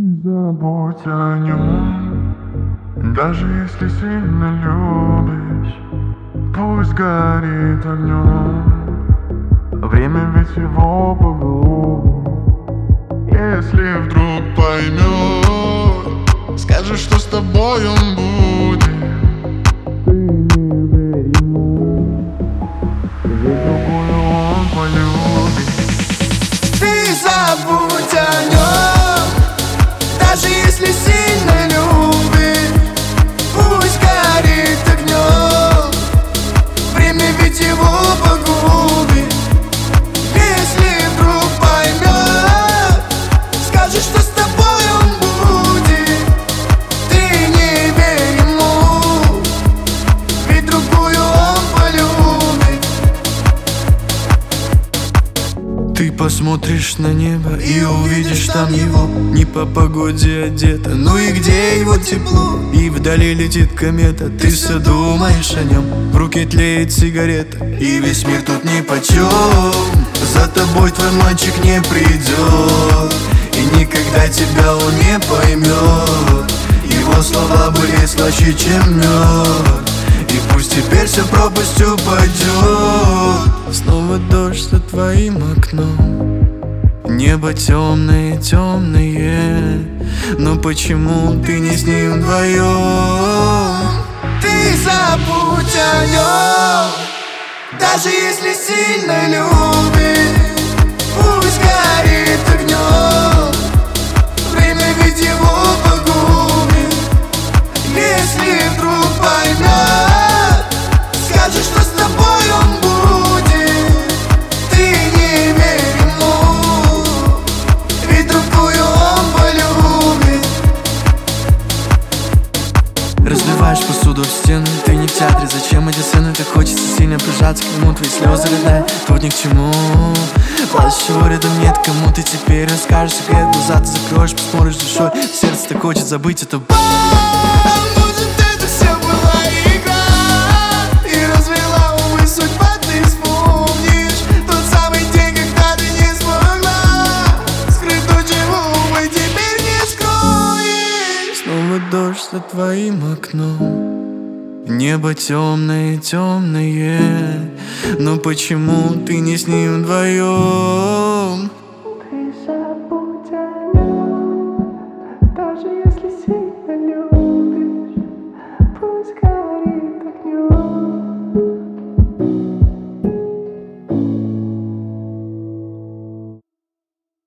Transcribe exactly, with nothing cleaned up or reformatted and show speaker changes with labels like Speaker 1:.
Speaker 1: Забудь о нем, даже если сильно любишь. Пусть горит огнем, время ведь его погубит. Если вдруг поймет, скажешь, что с тобой он будет. Ты не верь ему, ведь другую он полюбит.
Speaker 2: Ты забудь о нем, даже если сильно любишь. Пусть горит огнем, время ведь его погубит. Если вдруг поймет, скажешь, что с тобой он будет. Ты не верь ему, ведь другую он полюбит.
Speaker 3: Ты посмотришь на небо и увидишь там его. Не по погоде одета, ну и где его тепло? И вдали летит комета, ты все думаешь о нем. В руке тлеет сигарета, и весь мир тут нипочем. За тобой твой мальчик не придет, и никогда тебя он не поймет. Его слова были слаще, чем мед, и пусть теперь все пропастью пойдет. Снова дождь за твоим окном, небо темное, темное. Но почему ты не с ним вдвоем?
Speaker 2: Ты забудь о нем, даже если сильно любишь. Пусть горит огнем, время ведь его погубит. Если вдруг поймет, скажешь, что с тобой он будет. Ты не верь ему, ведь другую он полюбит.
Speaker 3: Разливаешь посуду в стену, ты не в театре. Зачем эти сцены? Так хочется сильно прижаться к нему. Твои слезы родная, тут ни к чему. Плачешь, чего рядом нет, кому ты теперь расскажешь секрет. Глаза ты закроешь, посмотришь душой, сердце так хочет забыть это.
Speaker 2: А может, это все была игра, и развела умы судьба. Ты вспомнишь тот самый день, когда ты не смогла скрыть то, чего мы теперь не скроешь.
Speaker 3: Снова дождь за твоим окном, небо темное, темное. Но почему ты не с ним вдвоем?